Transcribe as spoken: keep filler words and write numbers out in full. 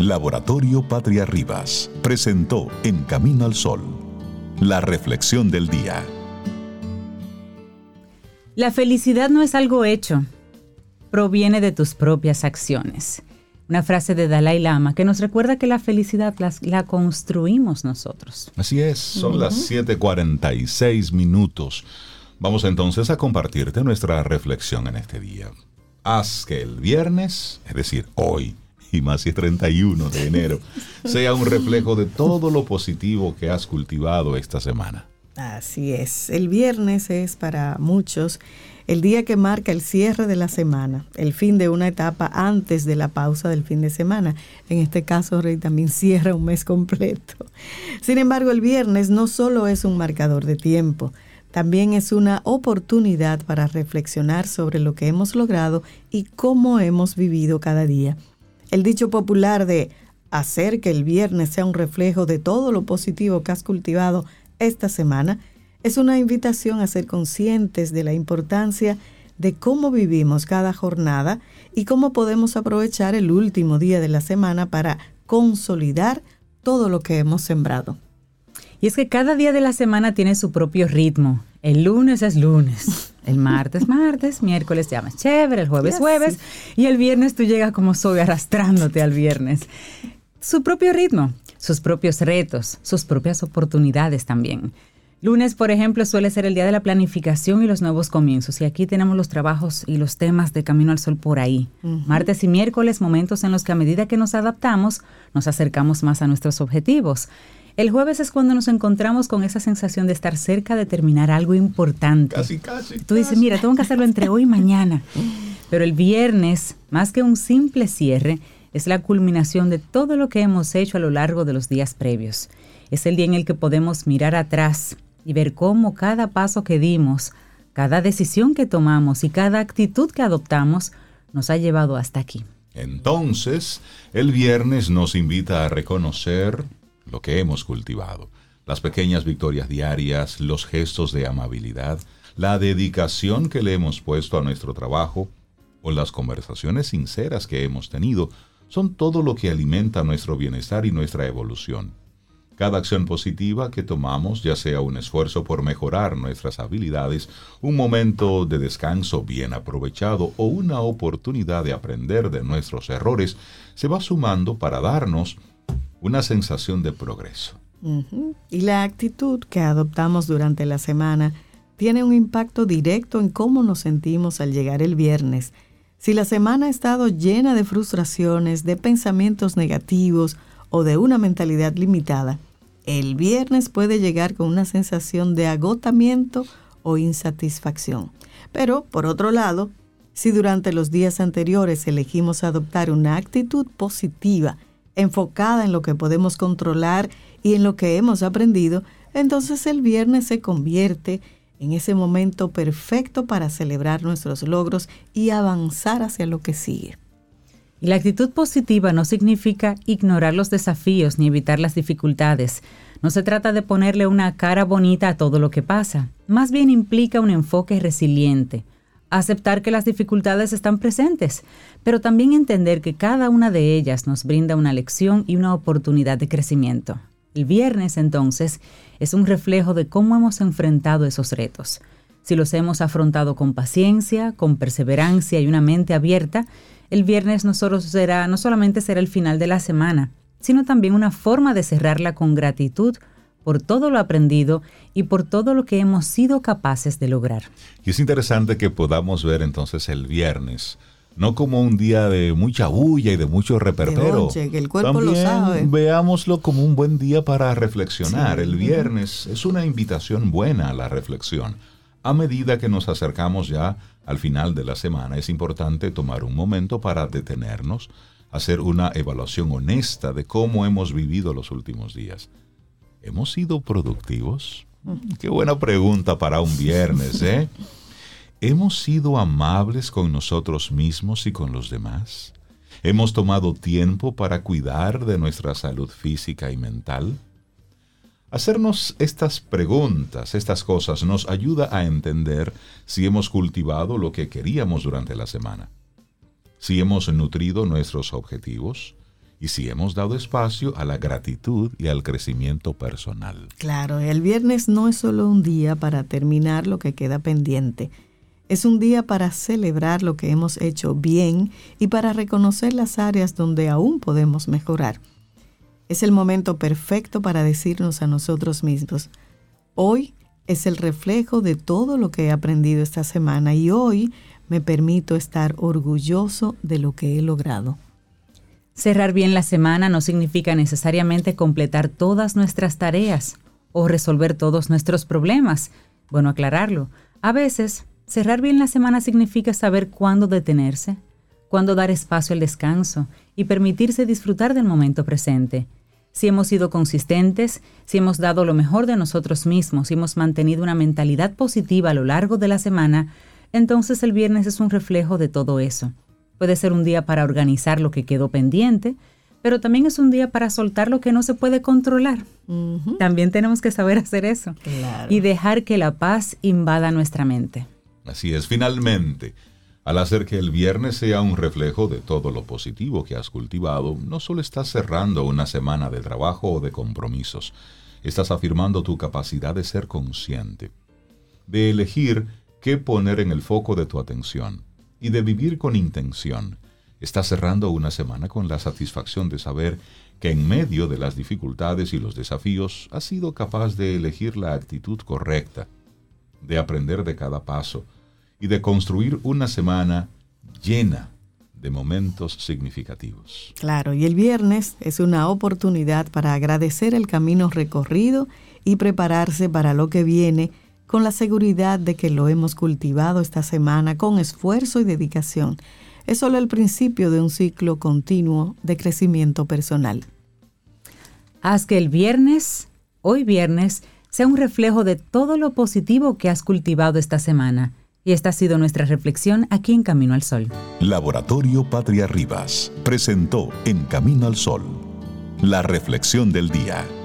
Laboratorio Patria Rivas presentó En Camino al Sol, la reflexión del día. La felicidad no es algo hecho, proviene de tus propias acciones. Una frase de Dalai Lama que nos recuerda que la felicidad la, la construimos nosotros. Así es, son uh-huh. las siete cuarenta y seis minutos. Vamos entonces a compartirte nuestra reflexión en este día. Haz que el viernes, es decir, hoy, y más si es treinta y uno de enero, sea un reflejo de todo lo positivo que has cultivado esta semana. Así es, el viernes es para muchos el día que marca el cierre de la semana, el fin de una etapa antes de la pausa del fin de semana. En este caso, Rey también cierra un mes completo. Sin embargo, el viernes no solo es un marcador de tiempo, también es una oportunidad para reflexionar sobre lo que hemos logrado y cómo hemos vivido cada día. El dicho popular de hacer que el viernes sea un reflejo de todo lo positivo que has cultivado esta semana es una invitación a ser conscientes de la importancia de cómo vivimos cada jornada y cómo podemos aprovechar el último día de la semana para consolidar todo lo que hemos sembrado. Y es que cada día de la semana tiene su propio ritmo. El lunes es lunes, el martes martes, miércoles te llamas chévere, el jueves yes, jueves sí. Y el viernes tú llegas como soy arrastrándote al viernes. Su propio ritmo, sus propios retos, sus propias oportunidades también. Lunes, por ejemplo, suele ser el día de la planificación y los nuevos comienzos. Y aquí tenemos los trabajos y los temas de Camino al Sol por ahí. Uh-huh. Martes y miércoles, momentos en los que a medida que nos adaptamos, nos acercamos más a nuestros objetivos. El jueves es cuando nos encontramos con esa sensación de estar cerca de terminar algo importante. Casi, casi. Tú dices, mira, tengo que hacerlo entre hoy y mañana. Pero el viernes, más que un simple cierre, es la culminación de todo lo que hemos hecho a lo largo de los días previos. Es el día en el que podemos mirar atrás y ver cómo cada paso que dimos, cada decisión que tomamos y cada actitud que adoptamos nos ha llevado hasta aquí. Entonces, el viernes nos invita a reconocer lo que hemos cultivado, las pequeñas victorias diarias, los gestos de amabilidad, la dedicación que le hemos puesto a nuestro trabajo o las conversaciones sinceras que hemos tenido, son todo lo que alimenta nuestro bienestar y nuestra evolución. Cada acción positiva que tomamos, ya sea un esfuerzo por mejorar nuestras habilidades, un momento de descanso bien aprovechado o una oportunidad de aprender de nuestros errores, se va sumando para darnos una sensación de progreso. Uh-huh. Y la actitud que adoptamos durante la semana tiene un impacto directo en cómo nos sentimos al llegar el viernes. Si la semana ha estado llena de frustraciones, de pensamientos negativos o de una mentalidad limitada, el viernes puede llegar con una sensación de agotamiento o insatisfacción. Pero, por otro lado, si durante los días anteriores elegimos adoptar una actitud positiva, enfocada en lo que podemos controlar y en lo que hemos aprendido, entonces el viernes se convierte en ese momento perfecto para celebrar nuestros logros y avanzar hacia lo que sigue. Y la actitud positiva no significa ignorar los desafíos ni evitar las dificultades. No se trata de ponerle una cara bonita a todo lo que pasa. Más bien implica un enfoque resiliente. Aceptar que las dificultades están presentes, pero también entender que cada una de ellas nos brinda una lección y una oportunidad de crecimiento. El viernes, entonces, es un reflejo de cómo hemos enfrentado esos retos. Si los hemos afrontado con paciencia, con perseverancia y una mente abierta, el viernes no solo será, no solamente será el final de la semana, sino también una forma de cerrarla con gratitud por todo lo aprendido y por todo lo que hemos sido capaces de lograr. Y es interesante que podamos ver entonces el viernes, no como un día de mucha bulla y de mucho reperpero. Oye, que el cuerpo también lo sabe. Veámoslo como un buen día para reflexionar. Sí. El viernes es una invitación buena a la reflexión. A medida que nos acercamos ya al final de la semana, es importante tomar un momento para detenernos, hacer una evaluación honesta de cómo hemos vivido los últimos días. ¿Hemos sido productivos? Qué buena pregunta para un viernes, ¿eh? ¿Hemos sido amables con nosotros mismos y con los demás? ¿Hemos tomado tiempo para cuidar de nuestra salud física y mental? Hacernos estas preguntas, estas cosas, nos ayuda a entender si hemos cultivado lo que queríamos durante la semana, si hemos nutrido nuestros objetivos y si hemos dado espacio a la gratitud y al crecimiento personal. Claro, el viernes no es solo un día para terminar lo que queda pendiente. Es un día para celebrar lo que hemos hecho bien y para reconocer las áreas donde aún podemos mejorar. Es el momento perfecto para decirnos a nosotros mismos, hoy es el reflejo de todo lo que he aprendido esta semana y hoy me permito estar orgulloso de lo que he logrado. Cerrar bien la semana no significa necesariamente completar todas nuestras tareas o resolver todos nuestros problemas. Bueno, aclararlo. A veces, cerrar bien la semana significa saber cuándo detenerse, cuándo dar espacio al descanso y permitirse disfrutar del momento presente. Si hemos sido consistentes, si hemos dado lo mejor de nosotros mismos, si hemos mantenido una mentalidad positiva a lo largo de la semana, entonces el viernes es un reflejo de todo eso. Puede ser un día para organizar lo que quedó pendiente, pero también es un día para soltar lo que no se puede controlar. Uh-huh. También tenemos que saber hacer eso. Claro. Y dejar que la paz invada nuestra mente. Así es, finalmente, al hacer que el viernes sea un reflejo de todo lo positivo que has cultivado, no solo estás cerrando una semana de trabajo o de compromisos, estás afirmando tu capacidad de ser consciente, de elegir qué poner en el foco de tu atención y de vivir con intención. Estás cerrando una semana con la satisfacción de saber que en medio de las dificultades y los desafíos has sido capaz de elegir la actitud correcta, de aprender de cada paso y de construir una semana llena de momentos significativos. Claro, y el viernes es una oportunidad para agradecer el camino recorrido y prepararse para lo que viene con la seguridad de que lo hemos cultivado esta semana con esfuerzo y dedicación. Es solo el principio de un ciclo continuo de crecimiento personal. Haz que el viernes, hoy viernes, sea un reflejo de todo lo positivo que has cultivado esta semana. Y esta ha sido nuestra reflexión aquí en Camino al Sol. Laboratorio Patria Rivas presentó En Camino al Sol, la reflexión del día.